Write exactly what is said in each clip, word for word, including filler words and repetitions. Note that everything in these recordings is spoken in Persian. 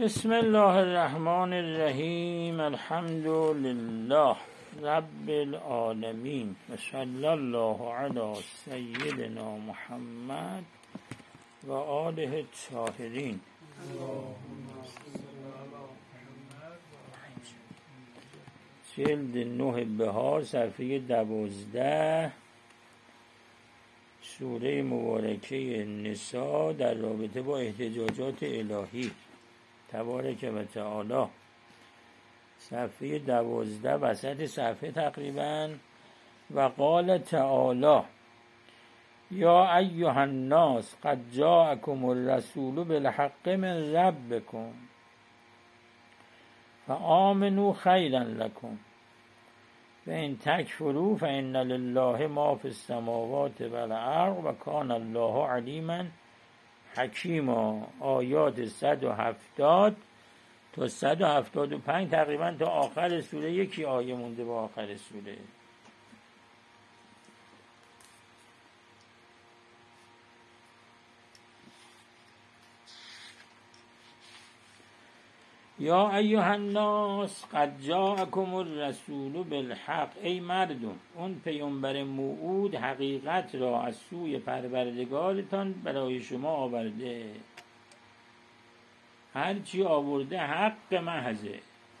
بسم الله الرحمن الرحیم. الحمد لله رب العالمین و صلی الله علی سیدنا محمد و آله الطاهرین. جلد نه بهار صفحه دوازده، سوره مبارکه نساء در رابطه با احتجاجات الهی تبارک و تعالی. صفحه دوازده وسط صفحه تقریبا. و قال تعالی یا ایها الناس قد جاءکم الرسول بالحق من ربکم فآمنوا خیرا لکم و ان تکفروا فان لله ما فی السماوات و الارض و کان الله علیما حکیما. آیات صد و هفتاد تا صد و هفتاد و پنج تقریبا تا آخر سوره. یکی آیه مونده با آخر سوره. یا ایها الناس قد جاءکم الرسول بالحق، ای مردم اون پیامبر موعود حقیقت را از سوی پروردگارتان برای شما آورده. هرچی آورده حق محضه.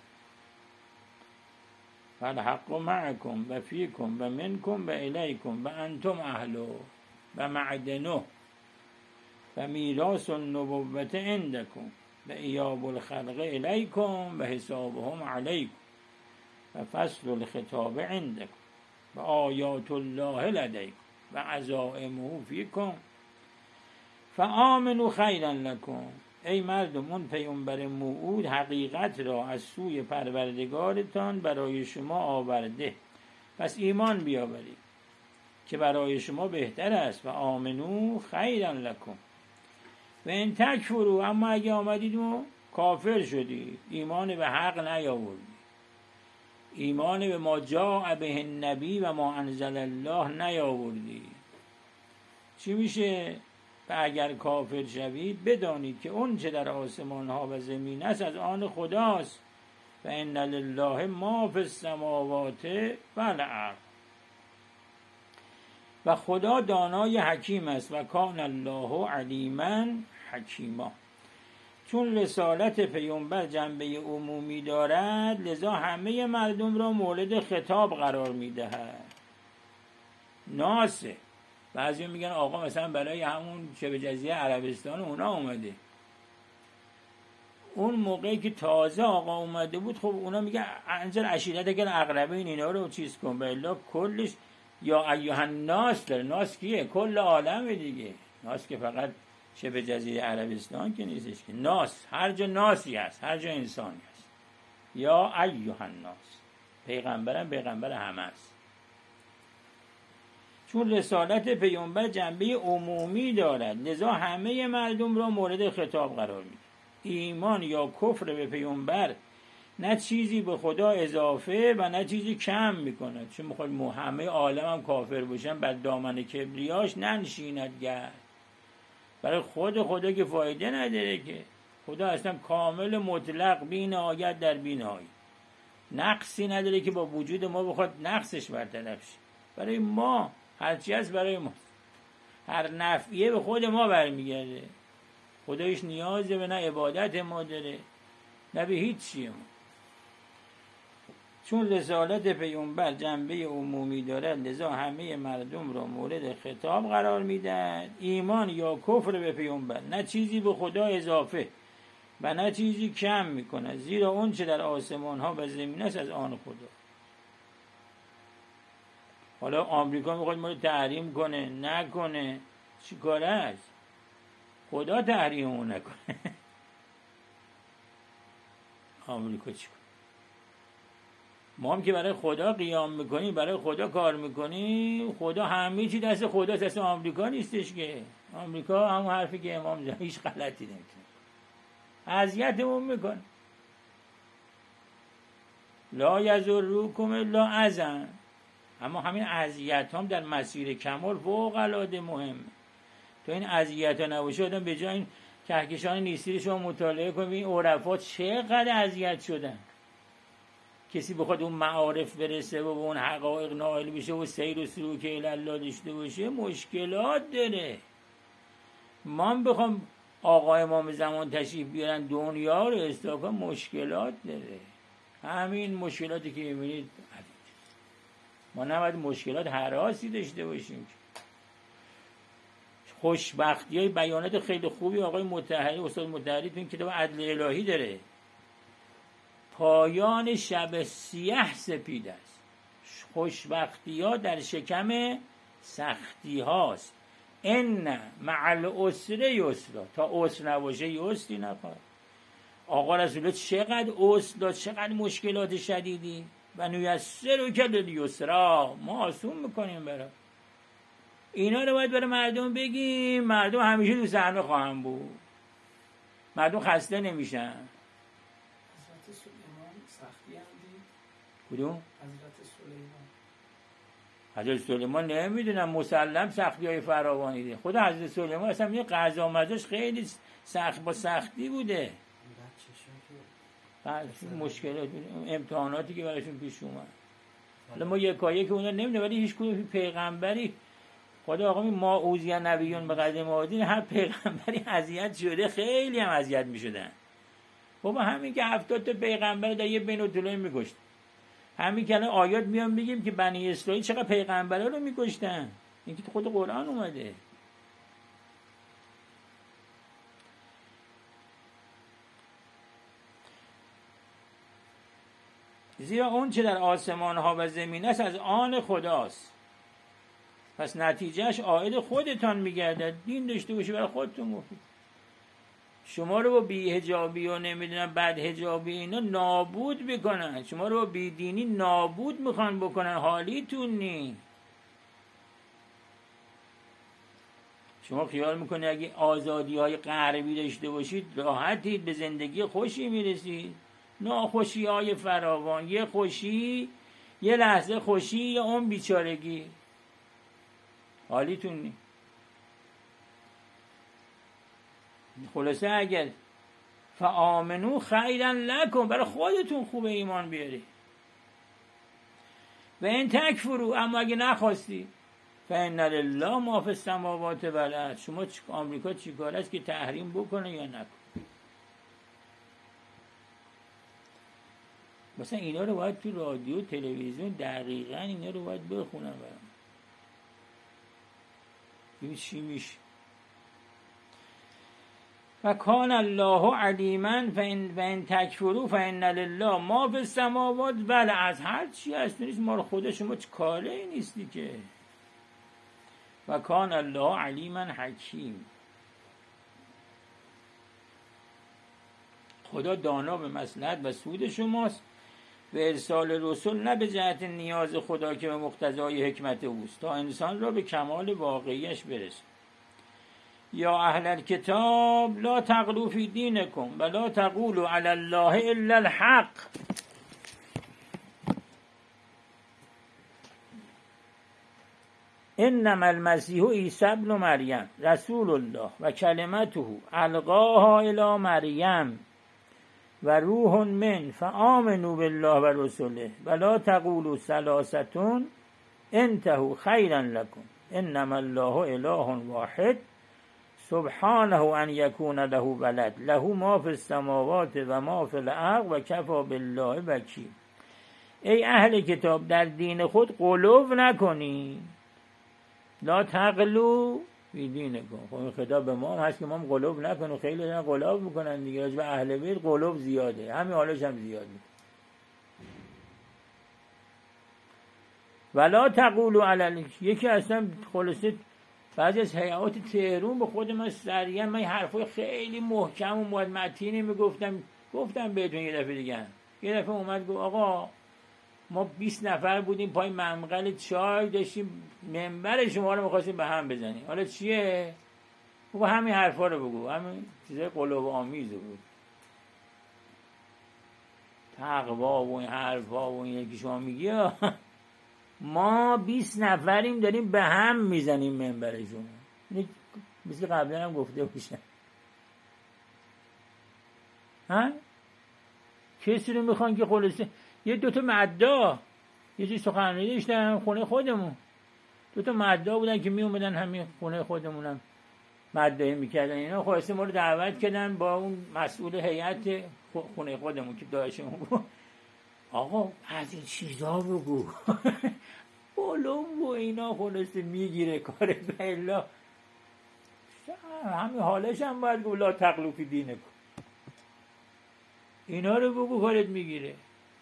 فالحق معکم و فیکم و منکم و الیکم و انتم اهله و معدنه و میراث النبوة عندکم و ایاب الخلق الیکم و حسابهم علیکم و فصل الخطاب عندکم و آیات الله لدیکم و عزائمه فیکم فآمنوا خیرا لکم. ای مردم اون پیامبر موعود حقیقت را از سوی پروردگارتان برای شما آورده، پس ایمان بیاورید که برای شما بهتر است. و آمنو خیرا لکم و ان تکفروا، اما اگه آمدید و کافر شدید، ایمان به حق نیاوردید، ایمان به ما جاء به النبی و ما انزل الله نیاوردید، چی میشه؟ و اگر کافر شوید بدانید که اون چه در آسمان ها و زمین است از آن خداست. و ان لله ما فی السماوات و الارض، و خدا دانای حکیم است. و کان الله علیما حکیما. چون رسالت پیامبر جنبه عمومی دارد لذا همه مردم را مورد خطاب قرار میدهد. ناسه. بعضی میگن آقا مثلا برای همون شبه جزیره عربستان اونا اومده. اون موقعی که تازه آقا اومده بود خب اونا میگن انزل عشیرت اگر اقربین اینا رو چیز کن. به الا کلش یا ایها الناس داره. ناس کیه؟ کل عالم دیگه. ناس که فقط شبه جزیره عربستان که نیستش که. ناس هر جا ناسی هست، هر جا انسانی هست. یا ایها الناس. پیغمبرم پیغمبر همه است. چون رسالت پیامبر جنبه عمومی دارد لذا همه مردم را مورد خطاب قرار میده. ایمان یا کفر به پیامبر نه چیزی به خدا اضافه و نه چیزی کم میکنه. چون میخواد همه عالم هم کافر باشن بعد دامن کبریاش ننشیند گرد. برای خود خدا که فایده نداره که. خدا اصلا کامل مطلق بی نهایت در بی نهایت، نقصی نداره که با وجود ما بخواد نقصش برطرف شه. برای ما هرچی هست برای ما، هر نفعیه به خود ما برمیگرده. خدا هیچ نیازی به نه عبادت ما داره نه به هیچ چیه ما. چون رسالت پیامبر جنبه عمومی دارد لذا همه مردم را مورد خطاب قرار میدن. ایمان یا کفر به پیامبر نه چیزی به خدا اضافه و نه چیزی کم میکنه، زیرا اون چه در آسمان ها و زمین است از آن خدا. حالا آمریکا میخواد ما رو تحریم کنه نکنه، چی کاره است؟ خدا تحریم اون نکنه. آمریکا چی کنه؟ ما هم که برای خدا قیام میکنیم، برای خدا کار میکنیم، خدا همه چی دست خداست، دست آمریکا نیستش که. آمریکا همون حرفی که امام زد هیچ غلطی نمیکنه، اذیتمون میکنه. لا یضرکم الا اذى. اما همین اذیت هم در مسیر کمال فوق العاده مهمه. تو این اذیت ها نباشه آدم به جای این کهکشان نیستی رو شما مطالعه کنید این عرفا چقدر اذیت شدن. کسی بخواد اون معارف برسه و به اون حقایق نائل بشه و سیر و سلوک الله داشته باشه مشکلات داره. ما بخوام آقا امام زمان تشریف بیارن دنیا رو اصلاح کنن مشکلات داره. همین مشکلاتی که میبینید ما نباید مشکلات هراسی داشته باشیم. خوشبختی های بیانات خیلی خوبی آقای مطهری استاد مطهری تو این کتاب عدل الهی داره. پایان شب سیاه سپید است. خوشبختی ها در شکم سختی هاست. ان مع العسر یسرا، تا عسر نباشه یسری نخواهد. آقا رسول چقدر عسر داد، چقدر مشکلات شدیدی. و نیسرک للیسرا، ما آسون میکنیم برای اینا رو باید برای مردم بگیم. مردم همیشه تو صحنه خواهم بود، مردم خسته نمیشن. حضرت سلیمان سختی هم دید. کدوم؟ حضرت سلیمان حضرت سلیمان نمیدونم مسلم سختی های فراوانی دید. خود حضرت سلیمان اصلا یه قضا مزاش خیلی سخت با سختی بوده. مشکلات امتحاناتی که براشون پیش اومد. حالا ما یکایک که اونا نمیدونم، ولی هیچ کدوم پیغمبری خدا آقا می ما اوزی نبیون به قدم آدین هر پیغمبری اذیت شده، خیلی هم اذیت میشدن. بابا همین که هفتاد تا پیغمبر در یه بین الطلوع میکشت، همین که الان آیات میان بگیم که بنی اسرائیل چقدر پیغمبرا رو میکشتن، این که تو خود قرآن اومده. زیرا اون چه در آسمان ها و زمین است از آن خداست، پس نتیجهش عائد خودتان میگردد. دین داشته باشی برای خودتون مفید. شما رو با بی حجابی و نمیدونم بد حجابی اینا نابود میکنن، شما رو با بی دینی نابود میخوان بکنن، حالیتون نی. شما خیال میکنه اگه آزادی های غربی داشته باشید راحتید به زندگی خوشی میرسید؟ ناخوشی های فراوان، یه خوشی یه لحظه خوشی یا اون بیچارگی، حالیتون نی. خلاصه اگر فآمنو خیرا لکم، برای خودتون خوب ایمان بیاری. و این تکفرو، اما اگه نخواستی فإن لله ما فی السماوات و الارض، شما آمریکا چی کار است که تحریم بکنه یا نکنه؟ مثلا اینا رو باید تو رادیو تلویزیون دقیقاً اینا رو باید بخونم برام ببین چی میشه. و کان الله علیما فإن تکفروا فإن لله ما فی السماوات و الارض، هر چی هست نیست ما رو خدا، شما چه کاره نیستی که. و کان الله علیما حکیم، خدا دانا به مصلحت و سود شماست و ارسال رسول نه به جهت نیاز خدا که به مقتضای حکمت اوست تا انسان را به کمال واقعیش برسه. یا اهل الکتاب لا تغلوا فی دینکم و لا تقولوا علی الله الا الحق. انما المسیح عیسی ابن مریم رسول الله و کلمته القاها الی مریم و روح من فآمنوا بالله و رسوله و لا تقولوا ثلاثة انتهوا خیرا لكم انما الله اله واحد سبحانه ان یکون له ولد له ما فی السماوات و ما فی الارض و کفی بالله وکیل. ای اهل کتاب در دین خود غلو نکنی، لا تغلو فی دینکم. خب این خطاب به ما هست که ما هم غلو نکنیم. خیلی دارن غلو میکنن دیگه، راجع به اهل بیت غلو زیاده، همین حالش هم زیاد میکنه. ولا تقولوا علی، یکی اصلا خلاصه بعضی از هیئات تهران به خود من سریعا من حرفای خیلی محکم و متینی میگفتم، گفتم بهتون یه دفعه دیگه. یه دفعه اومد گفت آقا ما بیست نفر بودیم پای منقل چای داشتیم منبر شما رو می‌خواستیم به هم بزنیم، حالا چیه؟ بگو همین حرفا رو بگو، همین چیزای قلوب آمیز بود، تقوا و این حرفا و این که شما میگی. ما بیست نفریم داریم به هم میزنیم منبر شما، مثل قبلا هم گفته باشن. ها کسی رو میخوان که خلاصه یه دوتا مدعا یه چیز سخنرانی داشتن خونه خودمون، دوتا مدعا بودن که می اومدن همین خونه خودمونم مدعی میکردن اینا، خلاصه ما رو دعوت کردن با اون مسئول هیئت خونه خودمون که داشتمون بود، آقا از این چیزا بگو بلوم و اینا، خلاصه میگیره کار بلا همین حالش هم باید گو لا تغلو فی دینکم، اینا رو بگو کارت میگیره.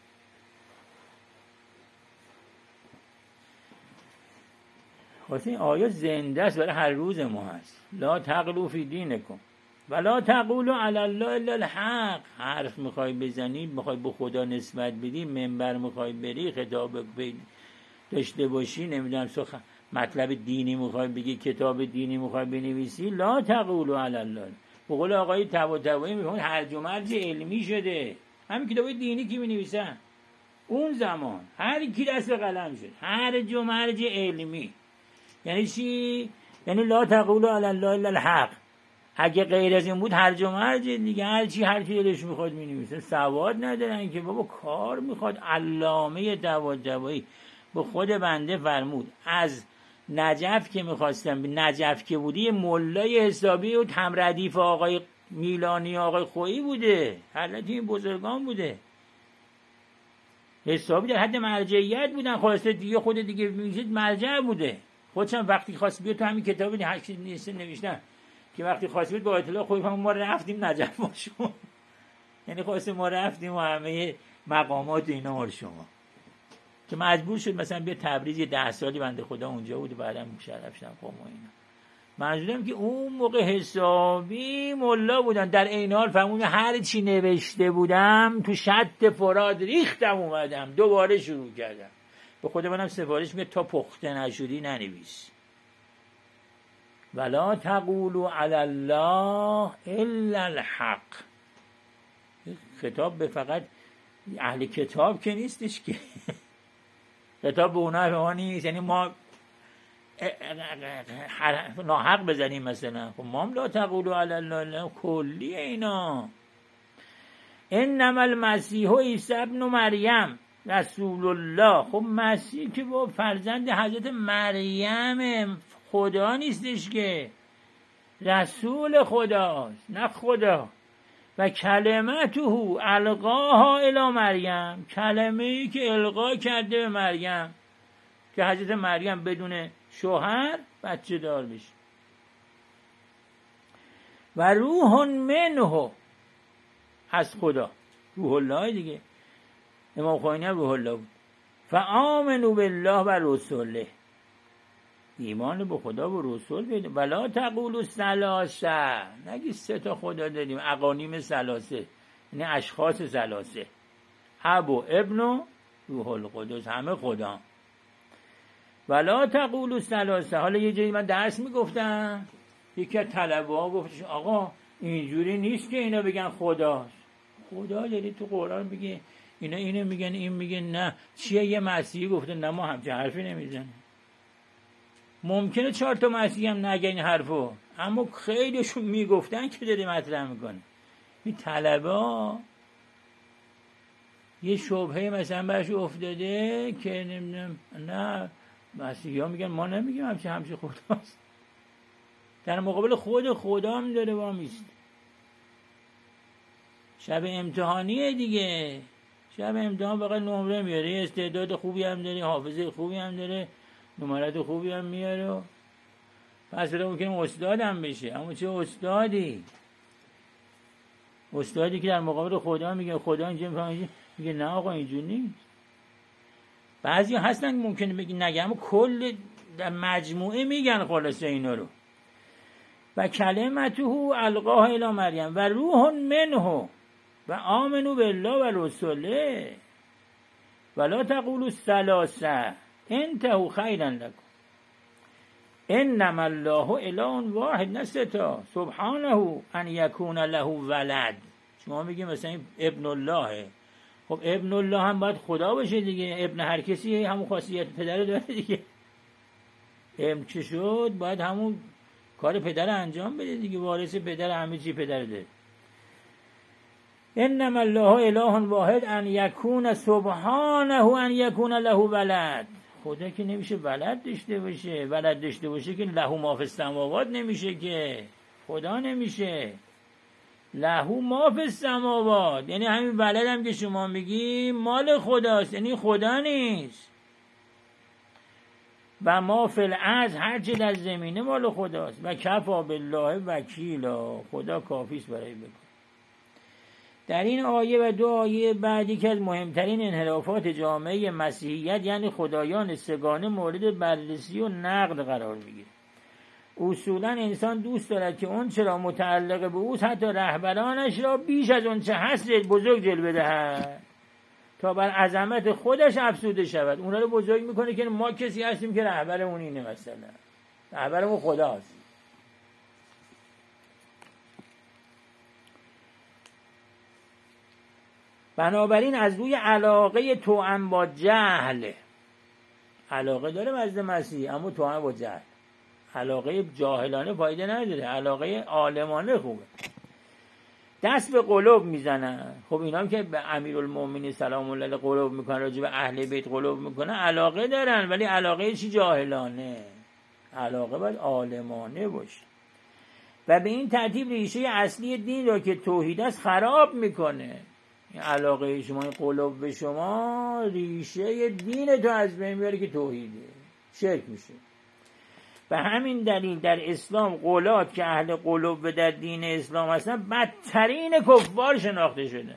واسه این آیات زنده است، برای هر روز ما هست. لا تغلو فی دینکم ولا تقولوا علی الله الا الحق. حرف میخوای بزنی، میخوای به خدا نسبت بدی، منبر میخوای بری، خطاب داشته باشی، نمیدونم سخن مطلب دینی میخوای بگی، کتاب دینی میخوای بنویسی، لا تقولوا علی الله. به قول آقای طباطبایی میگن هرج و مرج علمی شده، همین کتاب دینی که مینویسن اون زمان هر کی دست به قلم شد هرج و مرج علمی. یعنی چی؟ یعنی لا تقولوا علی الله الا الحق. اگه غیر از این بود هرج و مرج دیگه، هر چی هر کی دلش میخواد مینویسه. سواد ندارن که بابا، کار میخواد. علامه طباطبایی به خود بنده فرمود از نجف که میخواستم، نجف که بودی یه ملای حسابی و هم ردیف آقای میلانی آقای خویی بوده، حالت این بزرگان بوده، حسابی در حد مرجعیت بودن. خواسته دیگه خود دیگه میگید مرجع بوده. خودشم وقتی خواست بیاد تو همین کتاب هشت نیست نوشتن که وقتی خواست بیاد با اطلاع خویی ما رفتیم نجف با شما، یعنی خواسته ما رفتیم و همه مقامات اینا مال شما، که مجبور شد مثلا بیا تبریز یه ده سالی بنده خدا اونجا بود و بعدم مشرف شدم قم و اینا. منظورم که اون موقع حسابی ملا بودن. در این حال فهمون هر چی نوشته بودم تو شط فرات ریختم اومدم دوباره شروع کردم. به خود منم سفارش میگه تا پخته نشدی ننویس. ولا تقولوا علی الله الا الحق. خطاب به فقط اهل کتاب که نیستش که خطاب به اونها به ما نیست، یعنی ما ناحق بزنیم مثلا. خب ما هم لا تقولوا علی الله کلی اینا. انما المسیح عیسی ابن مریم رسول الله. خب مسیح که با فرزند حضرت مریم خدا نیستش که، رسول خداست نه خدا. و کلمته القاها الی مریم. کلمه ای که القا کرده به مریم که حضرت مریم بدون شوهر بچه دار بشه. و روح منه، از خدا، روح الله دیگه. امام خمینی هم روح الله بود. فآمنوا بالله و رسوله. ایمان به خدا و رسول بدیم. ولا تقولوا ثلاثه. نگی سه تا خدا داریم، اقانیم ثلاثه، یعنی اشخاص ثلاثه، اب و ابن و روح القدس، همه خدا. ولا تقولوا ثلاثه. حالا یه جایی من درس میگفتم، یکی از طلبه‌ها گفتش آقا اینجوری نیست که اینا بگن خداست. خدا داری تو قرآن میگه اینا اینو میگن این میگه نه. چیه یه مسیحی گفته نه ما همچه حرفی نمیزنیم. ممکنه چهار تا مسیحی هم نگن این حرفو، اما خیلیشون میگفتن که داری مطرح میکنه. این طلبه یه شبهه مثلا برش افتاده که نمیدونم نه مسیحی ها میگن ما نمیگیم همچه همچه خداست، در مقابل خود خدا هم داره با میست. شب امتحانیه دیگه، شب امتحان فقط نمره میاره، استعداد خوبی هم داره، حافظه خوبی هم داره، نمرات خوبی هم میاره، پس بده ممکنه استاد هم بشه. اما چه استادی؟ استادی که در مقابل خدا میگه خدا اینجا میگه نه آقا اینجور نیست. بعضی هستن ممکنه بگی نگه، اما کل در مجموعه میگن خلاصه اینا رو. و کلمته القاها الی مریم و روح منه و آمنوا بالله و رسوله ولا تقولوا ثلاثه انتهوا خیرا لكم انما الله اله واحد، نه سه تا، سبحانه ان یکون له ولد. شما میگیم مثلا این ابن الله، خب ابن الله هم باید خدا باشه دیگه، ابن هر کسی همون خاصیت پدر داره دیگه. ابن چه شد باید همون کار پدر انجام بده دیگه، وارث پدر همه چی پدر ده. انما الله اله واحد ان یکون سبحانه ان یکون له ولد. خدا که نمیشه ولد داشته باشه، ولد داشته باشه که له ما فی السماوات نمیشه، که خدا نمیشه. له ما فی السماوات یعنی همین ولد هم که شما میگی مال خداست، یعنی خدا نیست. و ما فی الارض هر چی در زمینه مال خداست. و کفا بالله وکیلا، خدا کافیست برای بکن. در این آیه و دو آیه بعدی که از مهمترین انحرافات جامعه مسیحیت یعنی خدایان سگانه مورد بررسی و نقد قرار میگیره. اصولا انسان دوست دارد که اون چرا متعلق به اوست حتی رهبرانش را بیش از اون چه هست بزرگ جلوه دهد تا بر عظمت خودش افسوده شود. اونا رو بزرگ میکنه که ما کسی هستیم که رهبرمون اینه، مثلا رهبرمون خداست. بنابراین از روی علاقه توأم با جهل، علاقه داره مزد مسیح اما توأم با جهل، علاقه جاهلانه فایده نداره، علاقه عالمانه خوبه، دست به قلوب میزنن. خب اینا هم که به امیرالمومنین سلام الله علیه قلوب میکنن، راجع به اهل بیت قلوب میکنن، علاقه دارن ولی علاقه چی؟ جاهلانه. علاقه باید عالمانه باشه و به این ترتیب ریشه اصلی دین را که توحید است خراب میکنه. این علاقه شما، این قلوب به شما ریشه دین تو از بین میاره که توحیده، شرک میشه. و همین دلیل در اسلام قولات که اهل قلوب در دین اسلام هستن بدترین کفار شناخته شده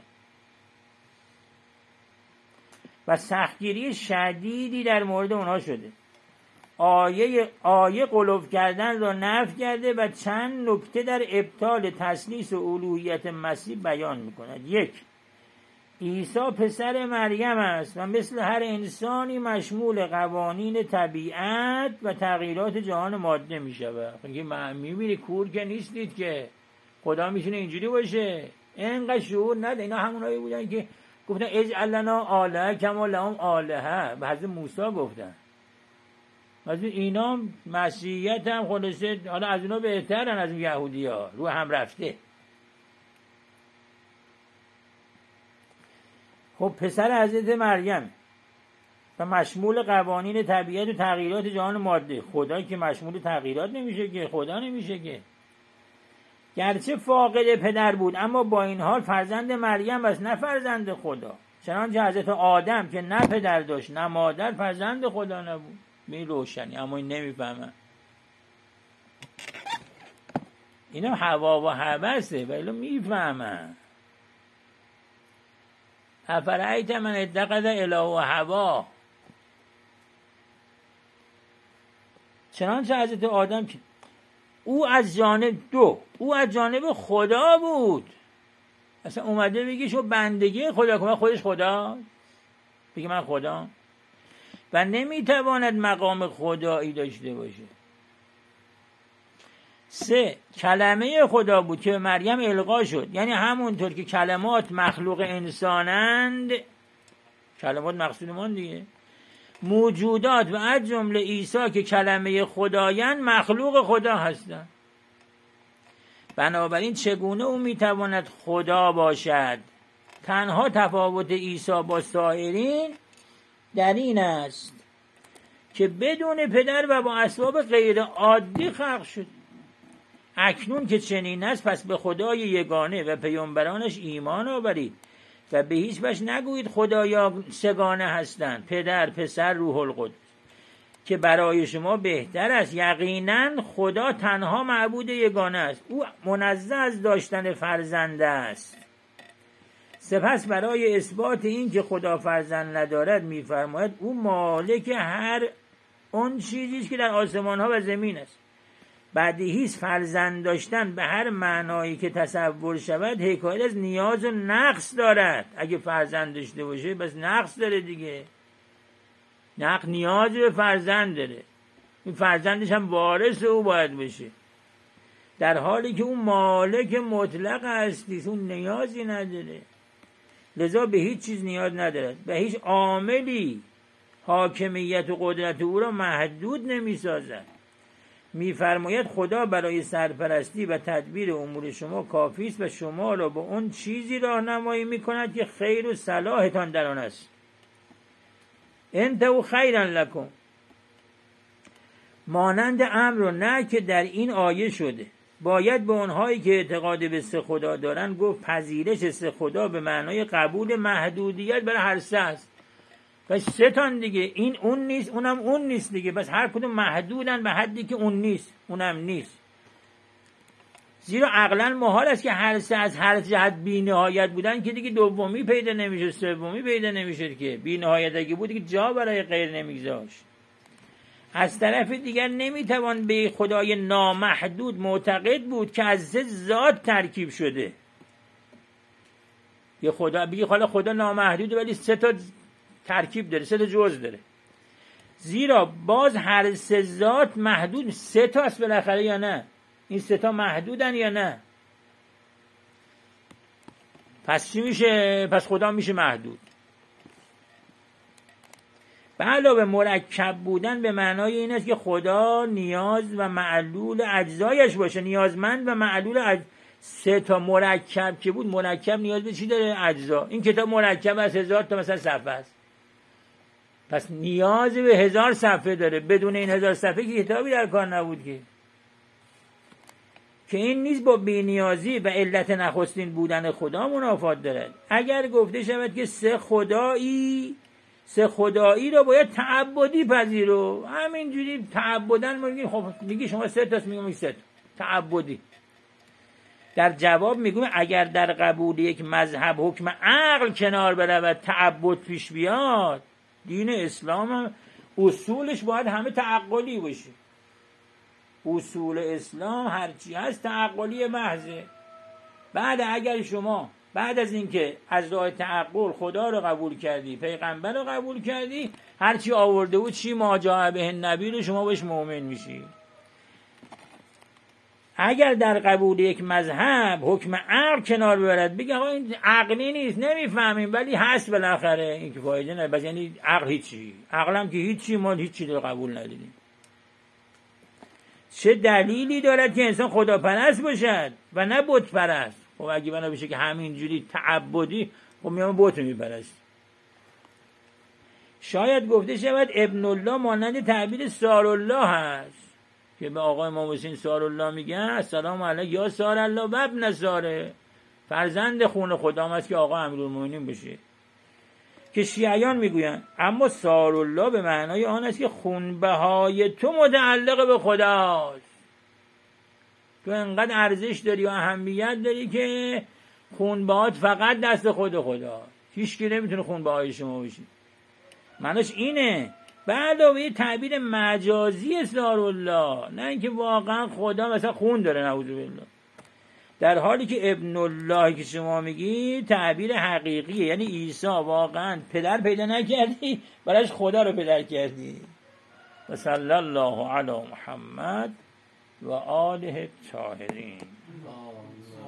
و سختگیری شدیدی در مورد اونها شده. آیه آیه قلوب کردن را نفی کرده و چند نکته در ابطال تثلیث و الوهیت مسیح بیان میکند. یک، عیسی پسر مریم است و مثل هر انسانی مشمول قوانین طبیعت و تغییرات جهان ماده می شود. میگه میبینی کور که نیستید که خدا میشونه اینجوری باشه، اینقدر شعور نده. اینا همونایی بودن که گفتن اجعل لنا آلهه کما لهم آلهه، به حضرت موسی گفتن. از اینا مسیحیت هم خلاصه حالا از اونا بهترن از یهودی ها، رو هم رفته. خب پسر حضرت مریم و مشمول قوانین طبیعت و تغییرات جهان ماده. خدا که مشمول تغییرات نمیشه که، خدا نمیشه که. گرچه فاقد پدر بود اما با این حال فرزند مریم است، نه فرزند خدا. چنانچه حضرت آدم که نه پدر داشت نه مادر فرزند خدا نبود. می روشنی اما این نمیفهمن. اینا هوا و هوسه ولی میفهمن. افرایت من اتخذ اله و هوا. چنانچه حضرت آدم که او از جانب دو او از جانب خدا بود، اصلا اومده بگی شو بندگی خدا کنه، خودش خدا بگی من خدا و نمیتواند مقام خدایی داشته باشه. سه، کلمه خدا بود که به مریم القا شد، یعنی همونطور که کلمات مخلوق انسانند، کلمات مقصودمان دیگه، موجودات و از جمله عیسی که کلمه خدایند مخلوق خدا هستند. بنابراین چگونه او میتواند خدا باشد؟ تنها تفاوت عیسی با سایرین در این است که بدون پدر و با اسباب غیر عادی خلق شد. اکنون که چنین است پس به خدای یگانه و پیامبرانش ایمان آورید و به هیچ وجه نگویید خدایا سگانه هستند، پدر، پسر، روح القدس، که برای شما بهتر است. یقینا خدا تنها معبود یگانه است، او منزه از داشتن فرزند است. سپس برای اثبات این که خدا فرزند ندارد می‌فرماید او مالک هر اون چیزی است که در آسمان ها و زمین است. بدیهی است فرزند داشتن به هر معنایی که تصور شود حکایت از نیاز و نقص دارد. اگه فرزند داشته باشه بس نقص داره دیگه، نقص نیاز به فرزند داره، این فرزندش هم وارث او باید بشه، در حالی که اون مالک مطلق هستی، اون نیازی نداره، لذا به هیچ چیز نیاز ندارد و هیچ عاملی حاکمیت و قدرت او را محدود نمی سازد. میفرماید خدا برای سرپرستی و تدبیر امور شما کافی است و شما را به اون چیزی راهنمایی میکند که خیر و صلاحتان در آن است. انتهوا خیرا لکم، مانند امر و نه که در این آیه شده. باید به اونهایی که اعتقاد به سه خدا دارن گفت پذیرش سه خدا به معنای قبول محدودیت برای هر سه است. پس سه تان دیگه، این اون نیست اونم اون نیست دیگه، پس هر کدوم محدودن به حدی که اون نیست اونم نیست. زیرا عقلا محال است که هر سه از هر جهت بی نهایت بودن که دیگه دومی پیدا نمیشه، سومی پیدا نمیشه، که بی نهایت اگه بود دیگه جا برای غیر نمیگذاشت. از طرف دیگر نمیتوان به خدای نامحدود معتقد بود که از سه ذات ترکیب شده. یه خدا بگی حالا خدا نامحدوده ولی سه تا ترکیب داره، سه تا جزء داره. زیرا باز هر سه ذات محدود سه تا است بالاخره یا نه؟ این سه تا محدودن یا نه؟ پس چی میشه؟ پس خدا میشه محدود. به علاوه مرکب بودن به معنای این است که خدا نیاز و معلول اجزایش باشه، نیازمند و معلول اج... سه تا مرکب که بود، مرکب نیاز به چی داره؟ اجزا. این کتاب مرکب از هزار تا مثلا صفحه است، پس نیاز به هزار صفحه داره. بدون این هزار صفحه که کتابی در کار نبود که که این نیز با بی‌نیازی و علت نخستین بودن خدا منافات دارد. اگر گفته شود که سه خدایی سه خدایی رو باید تعبدی پذیرو، همینجوری تعبدن میگیم خب دیگه شما سه تاست، میگم سه تا تعبدی. در جواب میگم اگر در قبول یک مذهب حکم عقل کنار برود تعبد پیش بیاد، دین اسلام هم اصولش باید همه تعقلی باشه. اصول اسلام هرچی هست تعقلی محضه. بعد اگر شما بعد از اینکه از راه تعقل خدا رو قبول کردی، پیغمبر رو قبول کردی، هرچی آورده بود چی ما جاء به النبی رو شما بهش مؤمن میشی. اگر در قبول یک مذهب حکم عقل کنار ببرد، بگه آقا این عقلی نیست نمیفهمیم ولی هست بالاخره، این که فایده نداره، بس یعنی عقل هیچی، عقلم که هیچی، ما هیچی رو قبول نداریم. چه دلیلی دارد که انسان خدا پرست باشد و نه بت پرست؟ خب اگه بنا بشه که همینجوری تعبدی، خب میام بت میپرست. شاید گفته شود ابن الله مانند تعبیر سار الله هست که به آقای امام حسین سار الله میگن السلام علیک یا سار الله و ابن ساره، فرزند خون خدا هم است که آقا امیرالمومنین بشه. که شیعیان میگوین اما سار الله به معنای آن است که خونبهای تو متعلق به خداست، تو انقدر ارزش داری و اهمیت داری که خونبهات فقط دست خود خدا، هیچ کی نمیتونه خونبهای شما بشه. معناش اینه. به علاوه تعبیر مجازی سار الله، نه اینکه واقعا خدا مثلا خون داره، نعوذ بالله. در حالی که ابن الله که شما میگی تعبیر حقیقیه، یعنی عیسی واقعا پدر پیدا نکردی براش خدا رو پدر کردی. و صلی الله علی محمد و آله الطاهرین.